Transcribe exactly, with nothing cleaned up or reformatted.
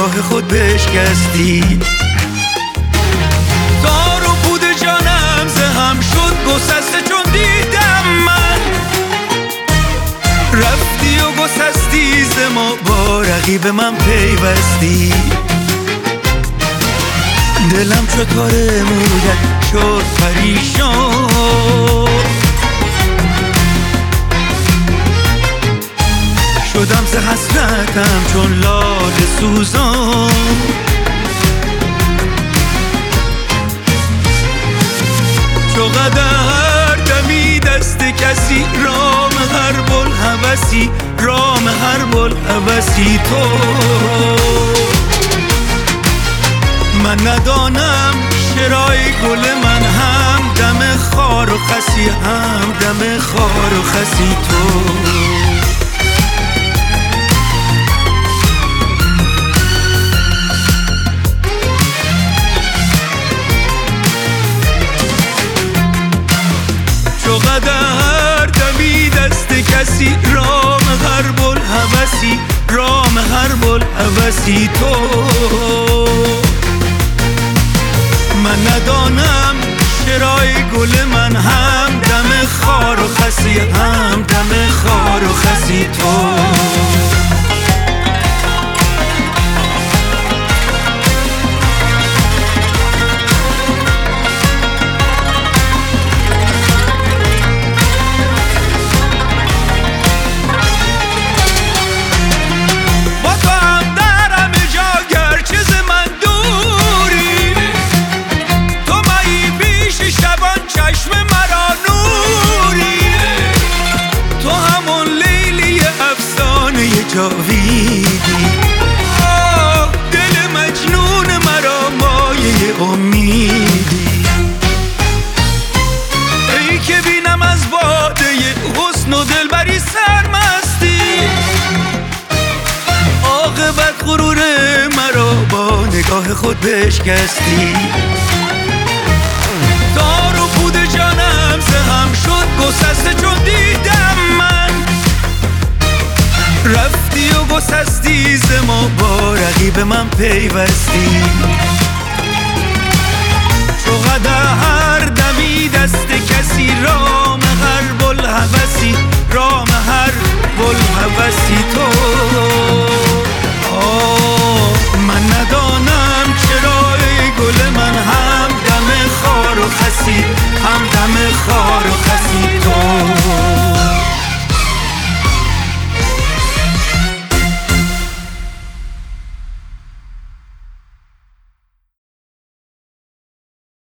نگاه خود بشکستی. تار و پود جانم زهم شد گسسته چون دیدم من، رفتی و گسستی ز ما با رقیب من پیوستی. دلم چو تار مویت شد پریشان، شدم ز حسرتم چون لاله سوزان. چو قدر دمی دست کسی، رام هر بوالهوسی، رام هر بوالهوسی تو. من ندانم شرای گل من هم دم خار و خسی، هم دم خار و خسی تو. چو قدر دمی دست کسی، رام هر بوالهوسی، رام هر بوالهوسی تو. من ندانم شرای گل من هم دم خار و خسی، هم دم خار و خسی تو. جاویدی آه دل مجنون مرا مایه امیدی. ای که بینم از باده حسن و دلبری سرمستی، عاقبت غرور مرا با نگاه خود بشکستی. تار و پود جانم زهم شد گسسته چون دیدم من، رفتی و گسستی ز ما با رقیب من پیوستی. چو قدر دمی دست